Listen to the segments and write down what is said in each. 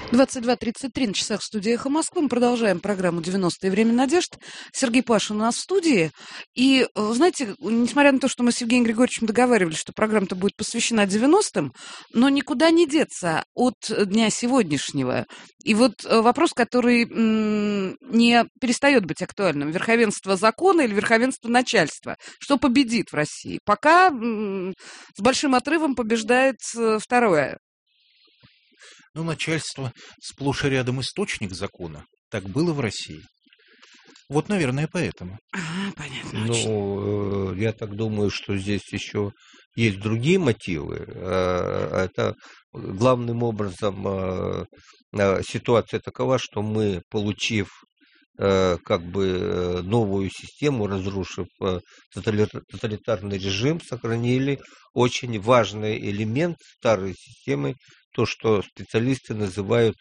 22:33 на часах в студии «Эхо Москвы». Мы продолжаем программу «90-е. Время надежд». Сергей Пашин у нас в студии. И, знаете, несмотря на то, что мы с Евгением Григорьевичем договаривались, что программа-то будет посвящена 90-м, но никуда не деться от дня сегодняшнего. И вот вопрос, который не перестает быть актуальным. Верховенство закона или верховенство начальства? Что победит в России? Пока с большим отрывом побеждает второе. Ну, начальство сплошь и рядом источник закона. Так было в России. Вот, наверное, поэтому. Понятно. Ну, я так думаю, что здесь еще есть другие мотивы. Это главным образом ситуация такова, что мы, получив как бы новую систему, разрушив тоталитарный режим, сохранили очень важный элемент старой системы, то, что специалисты называют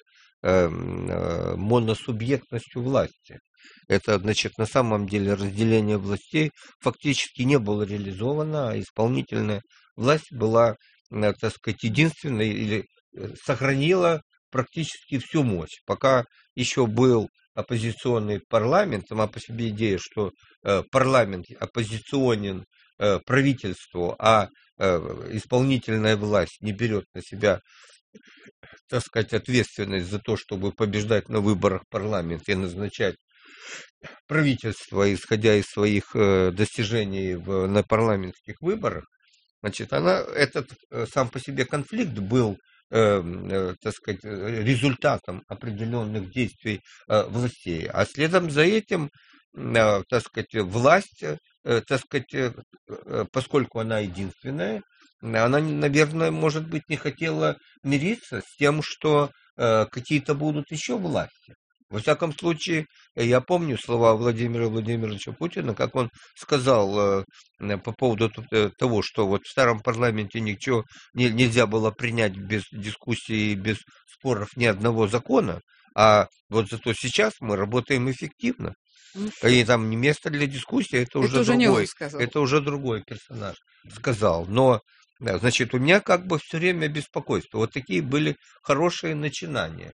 моносубъектностью власти. Это, значит, на самом деле разделение властей фактически не было реализовано, а исполнительная власть была, так сказать, единственной или сохранила практически всю мощь. Пока еще был оппозиционный парламент, сама по себе идея, что парламент оппозиционен правительству, а исполнительная власть не берет на себя, так сказать, ответственность за то, чтобы побеждать на выборах в парламент и назначать правительство, исходя из своих достижений на парламентских выборах, значит, этот сам по себе конфликт был, так сказать, результатом определенных действий властей. А следом за этим, так сказать, власть, так сказать, поскольку она единственная, она, наверное, может быть, не хотела мириться с тем, что какие-то будут еще власти. Во всяком случае, я помню слова Владимира Владимировича Путина, как он сказал по поводу того, что вот в старом парламенте ничего нельзя было принять без дискуссии, без споров ни одного закона, а вот зато сейчас мы работаем эффективно. И там не место для дискуссии, это уже другой персонаж сказал. Но, значит, у меня как бы все время беспокойство. Вот такие были хорошие начинания.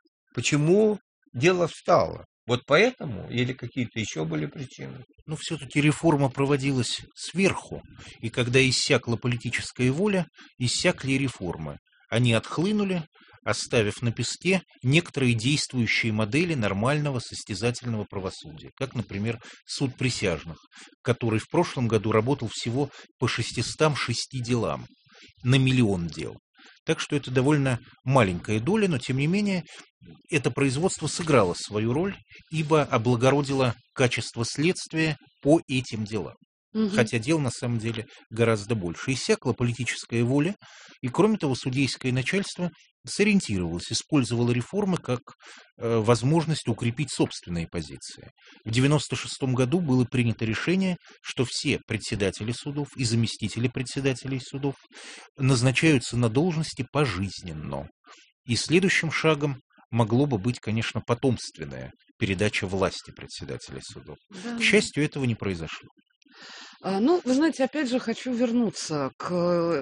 Почему дело встало? Вот поэтому или какие-то еще были причины? Но все-таки реформа проводилась сверху, и когда иссякла политическая воля, иссякли реформы. Они отхлынули, оставив на песке некоторые действующие модели нормального состязательного правосудия, как, например, суд присяжных, который в прошлом году работал всего по 606 делам на 1 миллион дел. Так что это довольно маленькая доля, но, тем не менее, это производство сыграло свою роль, ибо облагородило качество следствия по этим делам. Хотя дел на самом деле гораздо больше. Иссякла политическая воля, и, кроме того, судейское начальство сориентировалось, использовало реформы как возможность укрепить собственные позиции. В 1996 году было принято решение, что все председатели судов и заместители председателей судов назначаются на должности пожизненно. И следующим шагом могло бы быть, конечно, потомственная передача власти председателей судов. Да. К счастью, этого не произошло. Ну, вы знаете, опять же хочу вернуться к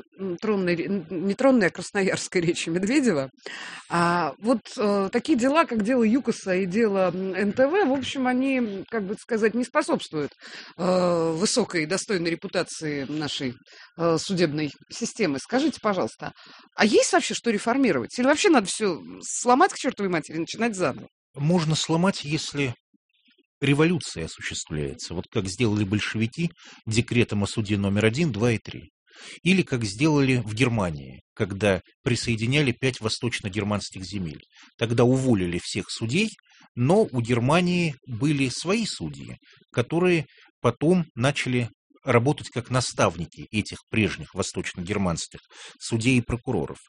не тронной, а красноярской речи Медведева. Вот такие дела, как дело ЮКОСа и дело НТВ, в общем, они, как бы сказать, не способствуют высокой и достойной репутации нашей судебной системы. Скажите, пожалуйста, а есть вообще что реформировать? Или вообще надо все сломать к чертовой матери и начинать заново? Можно сломать, если революция осуществляется, вот как сделали большевики декретом о суде номер 1, 2 и 3. Или как сделали в Германии, когда присоединяли 5 восточно-германских земель. Тогда уволили всех судей, но у Германии были свои судьи, которые потом начали работать как наставники этих прежних восточно-германских судей и прокуроров.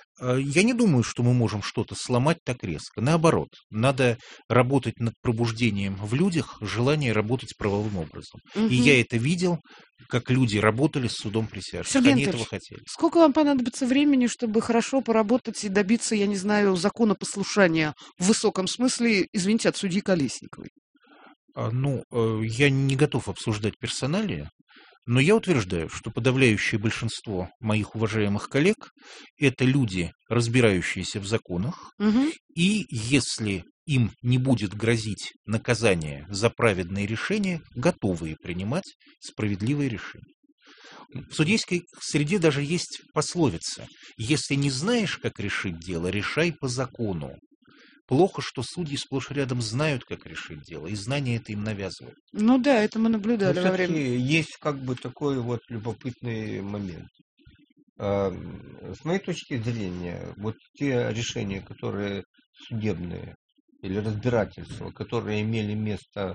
Я не думаю, что мы можем что-то сломать так резко. Наоборот, надо работать над пробуждением в людях желания работать правовым образом. И я это видел, как люди работали с судом присяжных. Сергей Они этого хотели. Сколько вам понадобится времени, чтобы хорошо поработать и добиться, я не знаю, законопослушания в высоком смысле, извините, от судьи Колесниковой? Я не готов обсуждать персоналии. Но я утверждаю, что подавляющее большинство моих уважаемых коллег – это люди, разбирающиеся в законах, Мгм. и если им не будет грозить наказание за праведные решения, готовые принимать справедливые решения. В судейской среде даже есть пословица: «Если не знаешь, как решить дело, решай по закону». Плохо, что судьи сплошь и рядом знают, как решить дело, и знания это им навязывают. Ну да, это мы Но наблюдали во все-таки время... есть как бы такой вот любопытный момент. А, С моей точки зрения, вот те решения, которые судебные или разбирательства, которые имели место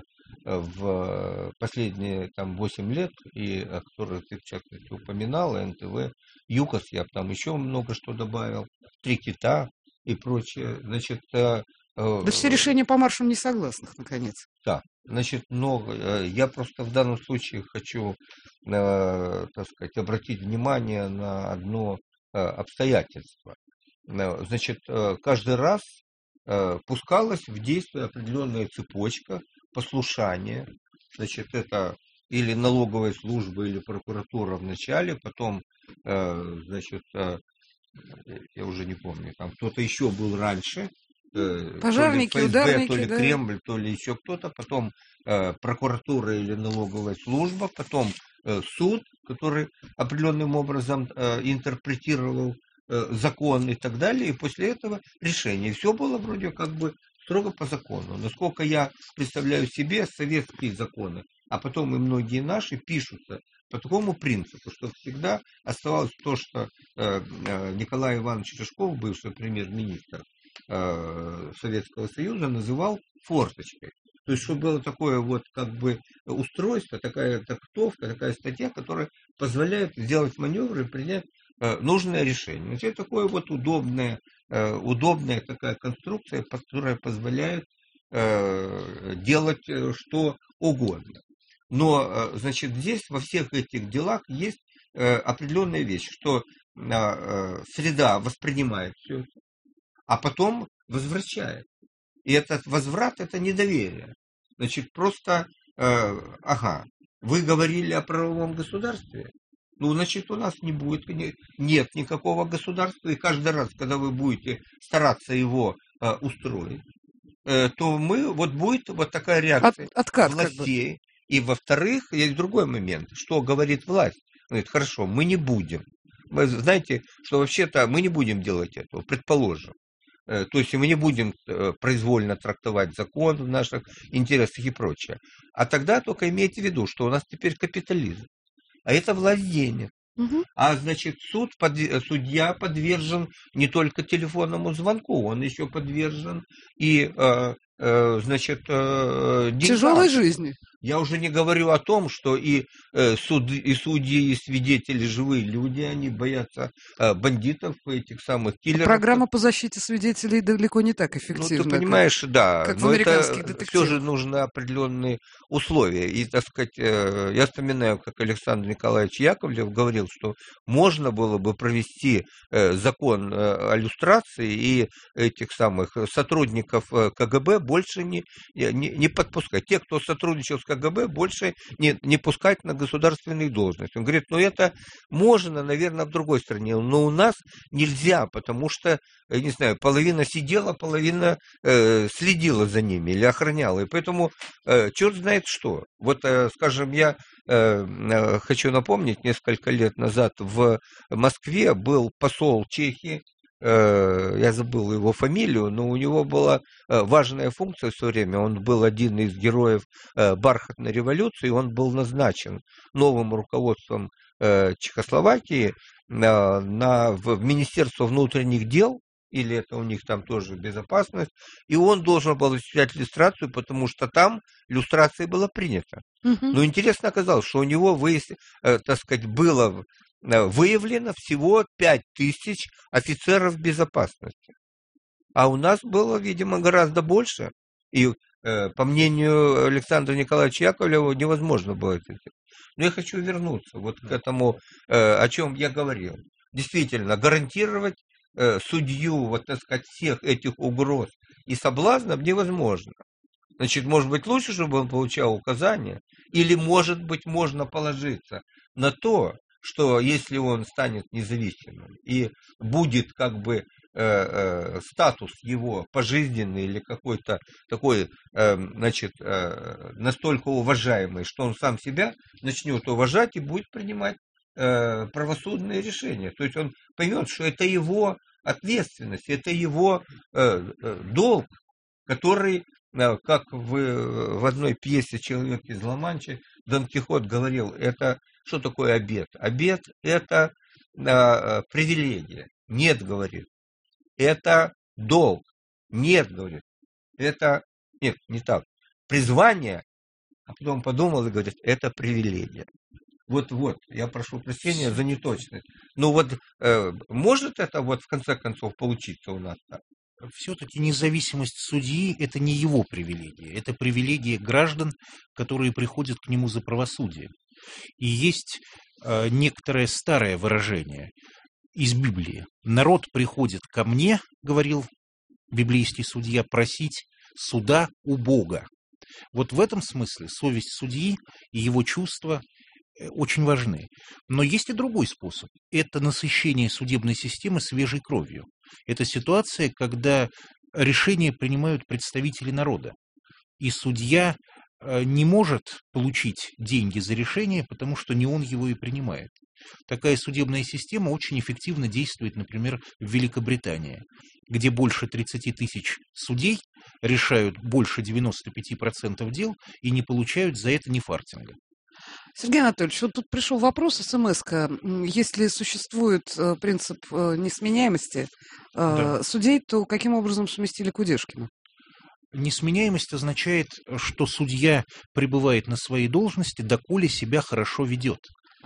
в последние там 8 лет, и о которых ты в частности упоминал, НТВ, ЮКОС, я бы там еще много что добавил, Три кита и прочее, значит, Да все решения по маршам несогласных, наконец. да, значит, но я просто в данном случае хочу, так сказать, обратить внимание на одно обстоятельство. Значит, каждый раз пускалась в действие определенная цепочка послушания. Значит, это или налоговая служба, или прокуратура в начале, потом, значит, я уже не помню, там кто-то еще был раньше, Пожарники, то ли ФСБ, ударники, то ли да. Кремль, то ли еще кто-то, потом прокуратура или налоговая служба, потом суд, который определенным образом интерпретировал закон и так далее, и после этого решение. Все было вроде как бы строго по закону. Насколько я представляю себе, советские законы, а потом и многие наши пишутся по такому принципу, что всегда оставалось то, что Николай Иванович Рыжков, бывший премьер-министр Советского Союза, называл форточкой. То есть, чтобы было такое вот как бы устройство, такая тактовка, такая статья, которая позволяет сделать маневр и принять нужное решение. Это такое вот удобная такая конструкция, которая позволяет делать что угодно. Но, значит, здесь во всех этих делах есть определенная вещь, что среда воспринимает все это, а потом возвращает. И этот возврат – это недоверие. Значит, просто, вы говорили о правовом государстве, ну, значит, у нас не будет, нет никакого государства, и каждый раз, когда вы будете стараться его устроить, то вот будет вот такая реакция Откат, властей. как бы. И, во-вторых, есть другой момент. Что говорит власть? Говорит, хорошо, мы не будем. Вы знаете, что вообще-то мы не будем делать этого, предположим. То есть мы не будем произвольно трактовать закон в наших интересах и прочее. А тогда только имейте в виду, что у нас теперь капитализм. А это власть денег. Угу. А значит, судья подвержен не только телефонному звонку, он еще подвержен и, значит, деньгам. Тяжелой жизни. Я уже не говорю о том, что и судьи, и свидетели, живые люди, они боятся бандитов, этих самых киллеров. Программа по защите свидетелей далеко не так эффективна. Ну, ты понимаешь, да, как в но американских это детективах. все же нужны определенные условия. И, так сказать, я вспоминаю, как Александр Николаевич Яковлев говорил, что можно было бы провести закон о люстрации и этих самых сотрудников КГБ больше не подпускать. Те, кто сотрудничал с КГБ, больше не пускать на государственные должности. Он говорит, ну это можно, наверное, в другой стране, но у нас нельзя, потому что, я не знаю, половина сидела, половина следила за ними или охраняла. И поэтому черт знает что. Вот, скажем, я хочу напомнить, несколько лет назад в Москве был посол Чехии, я забыл его фамилию, но у него была важная функция в свое время. Он был один из героев бархатной революции, он был назначен новым руководством Чехословакии в Министерство внутренних дел, или это у них там тоже безопасность, и он должен был осуществлять люстрацию, потому что там люстрация была принята. Угу. Но интересно оказалось, что у него, так сказать, было выявлено всего 5000 офицеров безопасности. А у нас было, видимо, гораздо больше. И, по мнению Александра Николаевича Яковлева, невозможно было это сделать. Но я хочу вернуться вот к этому, о чем я говорил. Действительно, гарантировать судью, вот, так сказать, всех этих угроз и соблазнов невозможно. Значит, может быть, лучше, чтобы он получал указания, или, может быть, можно положиться на то, что если он станет независимым и будет как бы статус его пожизненный или какой-то такой, значит, настолько уважаемый, что он сам себя начнет уважать и будет принимать правосудные решения. То есть он поймет, что это его ответственность, это его долг, который, как в одной пьесе «Человек из Ла-Манчи» Дон Кихот говорил, это что такое обет? Обет – это привилегия. Нет, говорит. Это долг. Нет, говорит. Это, нет, не так. Призвание, а потом подумал и говорит, это привилегия. Вот, я прошу прощения за неточность. Но вот может это вот в конце концов получиться у нас так? Все-таки независимость судьи – это не его привилегия, это привилегия граждан, которые приходят к нему за правосудием. И есть некоторое старое выражение из Библии. «Народ приходит ко мне, — говорил библейский судья, — просить суда у Бога». Вот в этом смысле совесть судьи и его чувства очень важны. Но есть и другой способ. Это насыщение судебной системы свежей кровью. Это ситуация, когда решения принимают представители народа. И судья не может получить деньги за решение, потому что не он его и принимает. Такая судебная система очень эффективно действует, например, в Великобритании, где больше 30 тысяч судей решают больше 95% дел и не получают за это ни фартинга. Сергей Анатольевич, вот тут пришел вопрос, смс-ка. Если существует принцип несменяемости судей, то каким образом сместили Кудешкина? Несменяемость означает, что судья пребывает на своей должности, доколе себя хорошо ведет.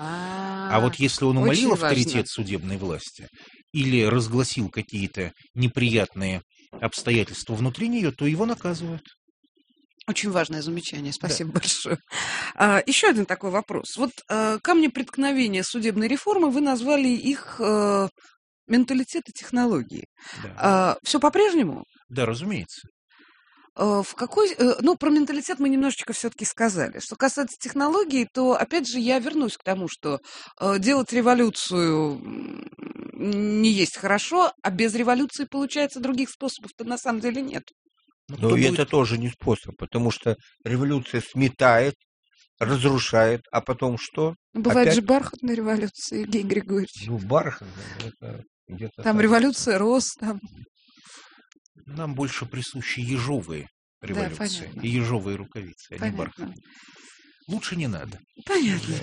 А вот если он умалил авторитет судебной власти или разгласил какие-то неприятные обстоятельства внутри нее, то его наказывают. Очень важное замечание, спасибо большое. Еще один такой вопрос. Вот камни преткновения судебной реформы, вы назвали их менталитет и технологии. Да. Все по-прежнему? Да, разумеется. Про менталитет мы немножечко все-таки сказали. Что касается технологий, то, опять же, я вернусь к тому, что делать революцию не есть хорошо, а без революции, получается, других способов-то на самом деле нет. Но это тоже не способ, потому что революция сметает, разрушает, а потом что? Бывает опять же бархатная революция, Евгений Григорьевич. Бархатная, это где-то... Там революция роз, там... Нам больше присущи ежовые революции и ежовые рукавицы, а не бархатные. Лучше не надо. Понятно.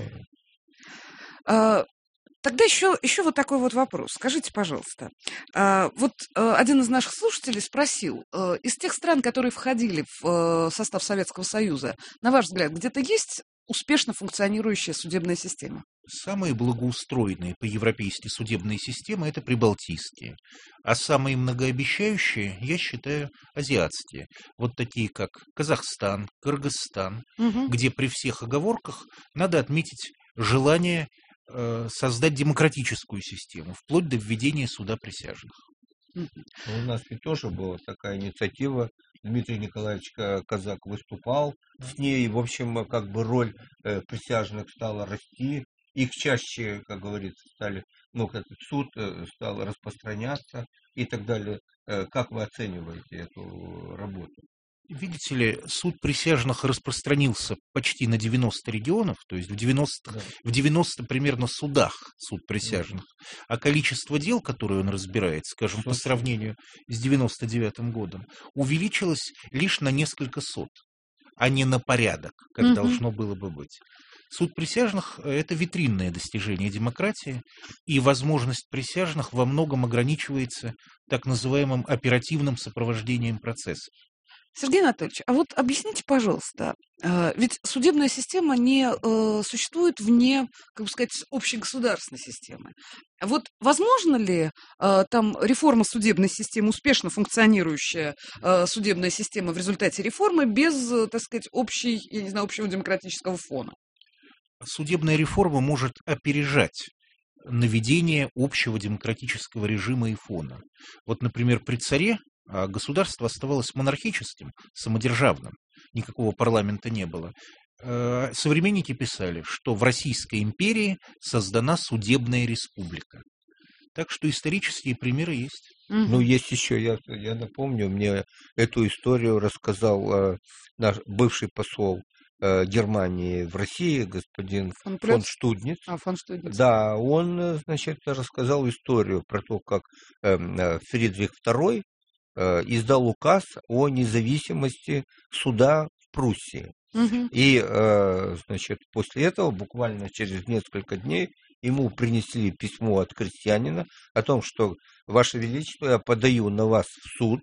Тогда еще вот такой вот вопрос. Скажите, пожалуйста, вот один из наших слушателей спросил, из тех стран, которые входили в состав Советского Союза, на ваш взгляд, где-то есть успешно функционирующая судебная система? Самые благоустроенные по-европейски судебные системы – это прибалтийские, а самые многообещающие, я считаю, азиатские. Вот такие, как Казахстан, Кыргызстан, где при всех оговорках надо отметить желание создать демократическую систему, вплоть до введения суда присяжных. У нас ведь тоже была такая инициатива. Дмитрий Николаевич Казак выступал с ней, и, в общем, как бы роль присяжных стала расти. Их чаще, как говорится, стали, этот суд стал распространяться и так далее. Как вы оцениваете эту работу? Видите ли, суд присяжных распространился почти на 90 регионов, то есть в 90 примерно судах суд присяжных, а количество дел, которые он разбирает, скажем, по сравнению с 99-м годом, увеличилось лишь на несколько сот, а не на порядок, как должно было бы быть. Суд присяжных – это витринное достижение демократии, и возможность присяжных во многом ограничивается так называемым оперативным сопровождением процесса. Сергей Анатольевич, а вот объясните, пожалуйста, ведь судебная система не существует вне, как бы сказать, общегосударственной системы. Вот возможно ли там реформа судебной системы, успешно функционирующая судебная система в результате реформы без, так сказать, общего демократического фона? Судебная реформа может опережать наведение общего демократического режима и фона. Вот, например, при царе государство оставалось монархическим, самодержавным. никакого парламента не было, современники писали, что в Российской империи создана судебная республика. Так что исторические примеры есть. Ну, есть еще, я напомню, мне эту историю рассказал наш бывший посол Германии в России, господин фон Штудниц. Фон Штудниц. Да, он, значит, рассказал историю про то, как Фридрих II издал указ о независимости суда в Пруссии. И, значит, после этого, буквально через несколько дней, ему принесли письмо от крестьянина о том, что, Ваше Величество, я подаю на вас в суд,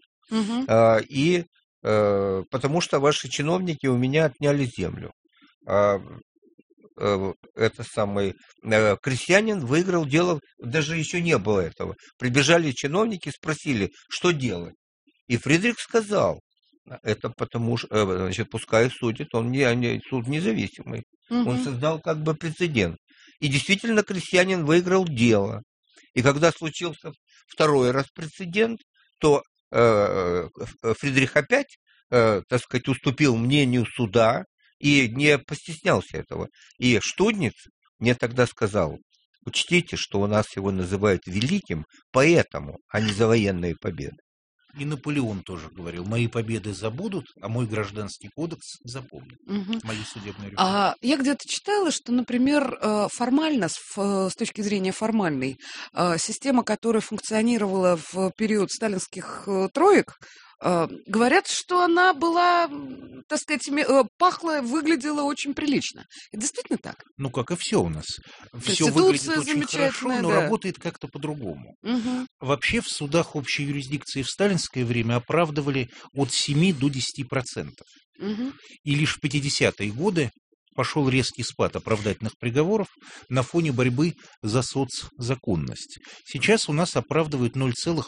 потому что ваши чиновники у меня отняли землю. Это самый крестьянин выиграл дело, даже еще не было этого. Прибежали чиновники, спросили, что делать. И Фридрих сказал, это потому что, значит, пускай судит, суд независимый. Он создал как бы прецедент. И действительно крестьянин выиграл дело. И когда случился второй раз прецедент, то Фридрих опять, так сказать, уступил мнению суда и не постеснялся этого. И Штудниц мне тогда сказал, учтите, что у нас его называют великим поэтому, а не за военные победы. И Наполеон тоже говорил, мои победы забудут, а мой гражданский кодекс запомнит. Мои судебные реформы. Я где-то читала, что, например, формально, с точки зрения формальной, система, которая функционировала в период сталинских троек, говорят, что она была, так сказать, пахла, выглядела очень прилично. Это действительно так? Ну, как и все у нас. Все выглядит очень хорошо, но работает как-то по-другому. Вообще в судах общей юрисдикции в сталинское время оправдывали от 7 до 10%. И лишь в 50-е годы пошел резкий спад оправдательных приговоров на фоне борьбы за соцзаконность. Сейчас у нас оправдывают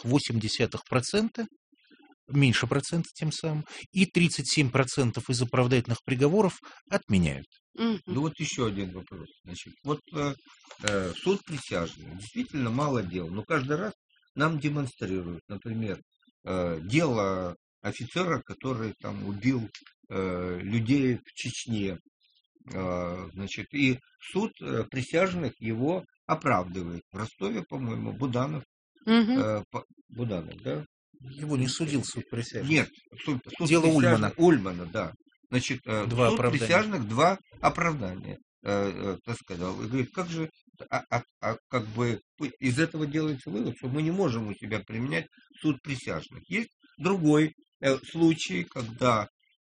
0,8%, меньше процента тем самым, и 37% из оправдательных приговоров отменяют. Ну вот еще один вопрос. Значит, вот суд присяжных, действительно мало дел, но каждый раз нам демонстрируют, например, дело офицера, который там убил людей в Чечне, значит, и суд присяжных его оправдывает. В Ростове, по-моему, Буданов, Буданов, да? Его не судил суд присяжных. Нет, суд дело Ульмана, да. Значит, суд присяжных 2 оправдания, так сказал. И говорит, как же, как бы из этого делается вывод, что мы не можем у себя применять суд присяжных. Есть другой случай, когда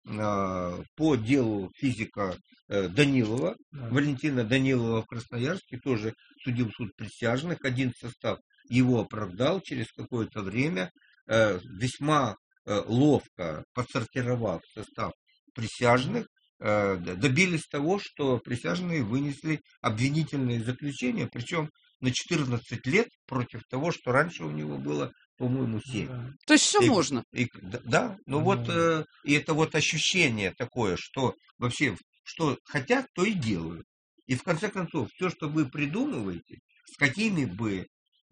по делу физика Данилова, Валентина Данилова в Красноярске, тоже судил суд присяжных, один состав его оправдал, через какое-то время весьма ловко подсортировав состав присяжных, добились того, что присяжные вынесли обвинительные заключения, причем на 14 лет против того, что раньше у него было, по-моему, 7. То есть все можно. Да, ну вот, и это вот ощущение такое, что вообще, что хотят, то и делают. И в конце концов, все, что вы придумываете, с какими бы,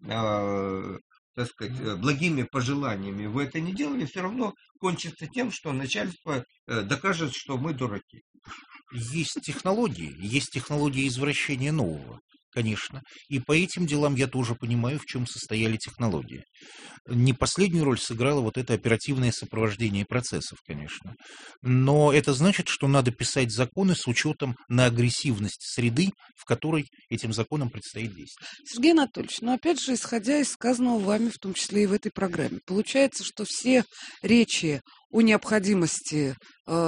так сказать, благими пожеланиями вы это не делали, все равно кончится тем, что начальство докажет, что мы дураки. Есть технологии извращения нового, конечно. И по этим делам я тоже понимаю, в чем состояли технологии. Не последнюю роль сыграло вот это оперативное сопровождение процессов, конечно. Но это значит, что надо писать законы с учетом на агрессивность среды, в которой этим законам предстоит действовать. Сергей Анатольевич, но опять же, исходя из сказанного вами, в том числе и в этой программе, получается, что все речи о необходимости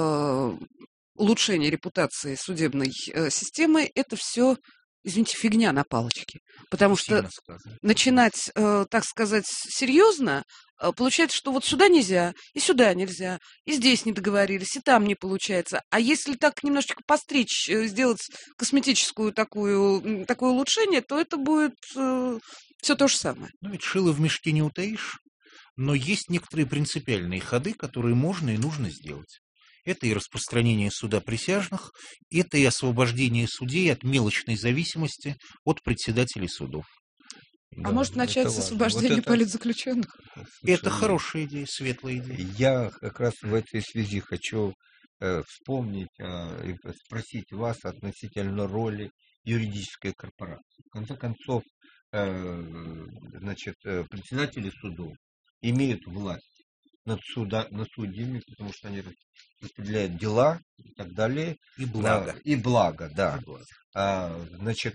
улучшения репутации судебной системы, это все, извините, фигня на палочке. Потому что начинать, так сказать, серьезно, получается, что вот сюда нельзя, и здесь не договорились, и там не получается. А если так немножечко постричь, сделать косметическую такое улучшение, то это будет все то же самое. Ну ведь шило в мешке не утаишь, но есть некоторые принципиальные ходы, которые можно и нужно сделать. Это и распространение суда присяжных, это и освобождение судей от мелочной зависимости от председателей судов. А может начать с освобождения политзаключенных? Это хорошая идея, светлая идея. Я как раз в этой связи хочу вспомнить и спросить вас относительно роли юридической корпорации. В конце концов, значит, председатели судов имеют власть над судьями, потому что они распределяют дела и так далее. И благо. И благо, да. И благо. Значит,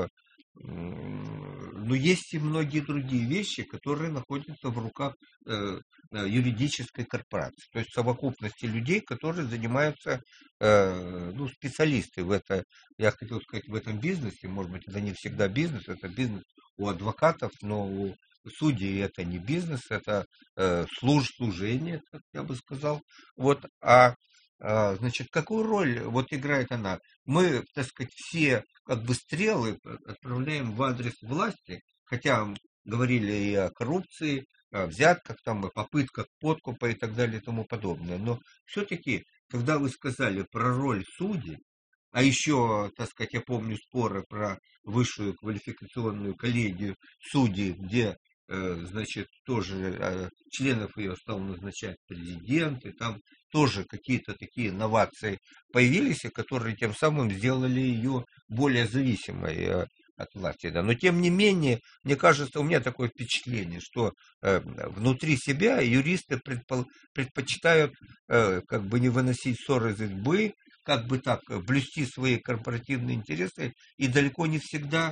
но есть и многие другие вещи, которые находятся в руках юридической корпорации. То есть совокупности людей, которые занимаются, специалисты в это, я хотел сказать, в этом бизнесе. Может быть, это не всегда бизнес, это бизнес у адвокатов, но у судей это не бизнес, это служение, как я бы сказал. Вот, значит, какую роль вот играет она? Мы, так сказать, все как бы стрелы отправляем в адрес власти, хотя говорили и о коррупции, о взятках, там, о попытках подкупа и так далее и тому подобное. Но все-таки, когда вы сказали про роль судей, а еще, так сказать, я помню споры про высшую квалификационную коллегию судей, где, значит, тоже членов ее стал назначать президент, и там тоже какие-то такие новации появились, которые тем самым сделали ее более зависимой от власти. Да. Но тем не менее, мне кажется, у меня такое впечатление, что внутри себя юристы предпочитают как бы не выносить ссоры из избы, как бы так блюсти свои корпоративные интересы, и далеко не всегда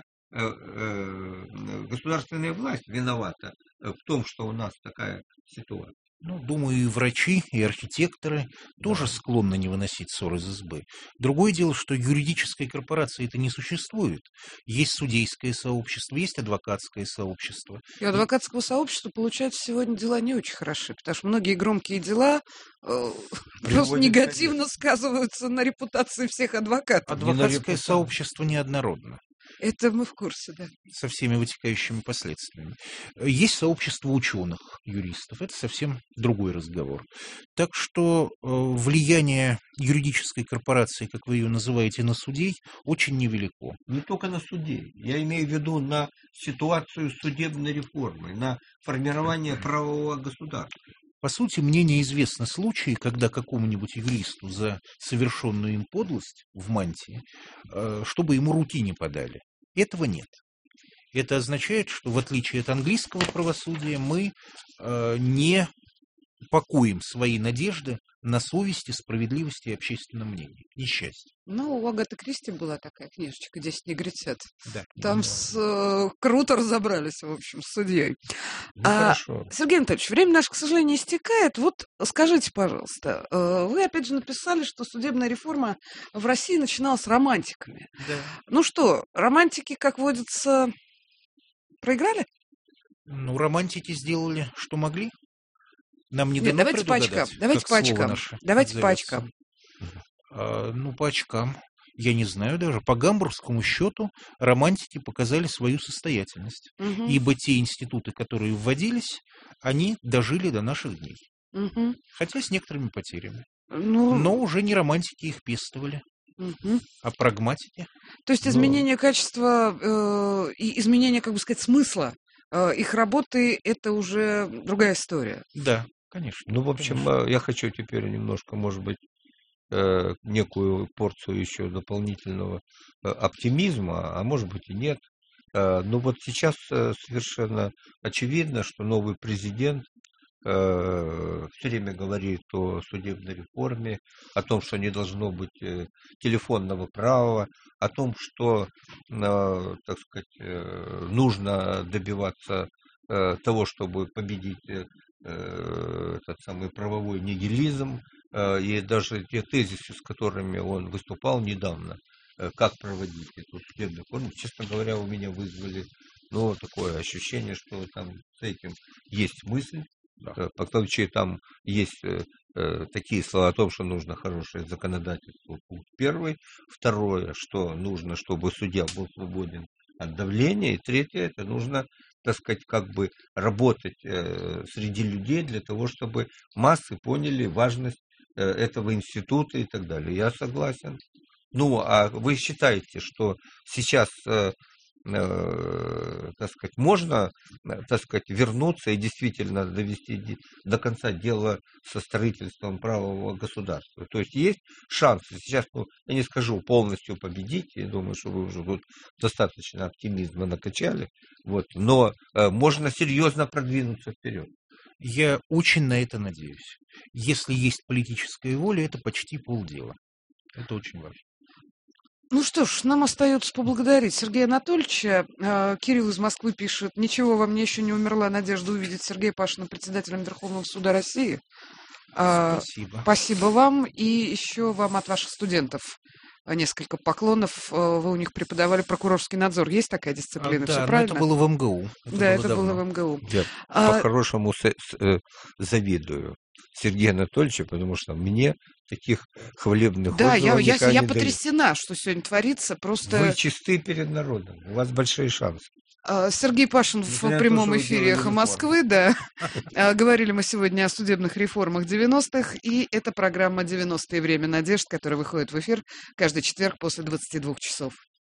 государственная власть виновата в том, что у нас такая ситуация. Ну, думаю, и врачи, и архитекторы тоже склонны не выносить ссор из избы. Другое дело, что юридической корпорации это не существует. Есть судейское сообщество, есть адвокатское сообщество. И у адвокатского сообщества, получается, сегодня дела не очень хороши, потому что многие громкие дела просто негативно сказываются на репутации всех адвокатов. Адвокатское сообщество неоднородно. Это мы в курсе, да. Со всеми вытекающими последствиями. Есть сообщество ученых, юристов. Это совсем другой разговор. Так что влияние юридической корпорации, как вы ее называете, на судей, очень невелико. Не только на судей. Я имею в виду на ситуацию судебной реформы, на формирование правового государства. По сути, мне неизвестны случаи, когда какому-нибудь юристу за совершенную им подлость в мантии, чтобы ему руки не подали. Этого нет. Это означает, что в отличие от английского правосудия мы не покоим свои надежды на совести, справедливости и общественном мнении. Несчастье. Ну, у Агаты Кристи была такая книжечка «10 негритят». Да. Там круто разобрались, в общем, с судьей. Хорошо. Сергей Анатольевич, время наше, к сожалению, истекает. Вот скажите, пожалуйста, вы опять же написали, что судебная реформа в России начиналась с романтиками. Да. Ну что, романтики, как водится, проиграли? Ну, романтики сделали, что могли. Нам не Нет, дано давайте по очкам. предугадать, Давайте как по слово очкам. наше Давайте по отзовется. очкам. Ну, по очкам. Я не знаю даже. По гамбургскому счету романтики показали свою состоятельность. Угу. Ибо те институты, которые вводились, они дожили до наших дней. Угу. Хотя с некоторыми потерями. Ну, Но уже не романтики их пестовали, угу. а прагматики. То есть изменение качества и изменение, как бы сказать, смысла их работы – это уже другая история. Да, конечно. Ну, в общем, конечно. я хочу теперь немножко, может быть, некую порцию еще дополнительного оптимизма, а может быть и нет. Но вот сейчас совершенно очевидно, что новый президент все время говорит о судебной реформе, о том, что не должно быть телефонного права, о том, что, так сказать, нужно добиваться того, чтобы победить этот самый правовой нигилизм, и даже те тезисы, с которыми он выступал недавно, как проводить эту судебную реформу, честно говоря, у меня вызвали такое ощущение, что там с этим есть мысль. По случаю там есть такие слова о том, что нужно хорошее законодательство, пункт первый. Второе, что нужно, чтобы судья был свободен от давления. И третье, это нужно, так сказать, как бы работать среди людей для того, чтобы массы поняли важность этого института и так далее. Я согласен. Ну, а вы считаете, что сейчас так сказать, можно, так сказать, вернуться и действительно довести до конца дело со строительством правового государства. То есть шансы. Сейчас, я не скажу полностью победить, я думаю, что вы уже тут достаточно оптимизма накачали, но можно серьезно продвинуться вперед. Я очень на это надеюсь. Если есть политическая воля, это почти полдела. Это очень важно. Ну что ж, нам остается поблагодарить Сергея Анатольевича. Кирилл из Москвы пишет: ничего, во мне еще не умерла надежда увидеть Сергея Пашина председателем Верховного суда России. Спасибо. Спасибо вам. И еще вам от ваших студентов несколько поклонов. Вы у них преподавали прокурорский надзор. Есть такая дисциплина? Да, Все но правильно? это было в МГУ. Это было в МГУ. Я по-хорошему завидую Сергею Анатольевичу, потому что мне таких хвалебных отзывов никогда я не потрясена, что сегодня творится. Просто... Вы чисты перед народом, у вас большие шансы. Сергей Пашин в прямом эфире «Эхо Москвы», да. Говорили мы сегодня о судебных реформах 90-х, и это программа «90-е время надежд», которая выходит в эфир каждый четверг после 22 часов.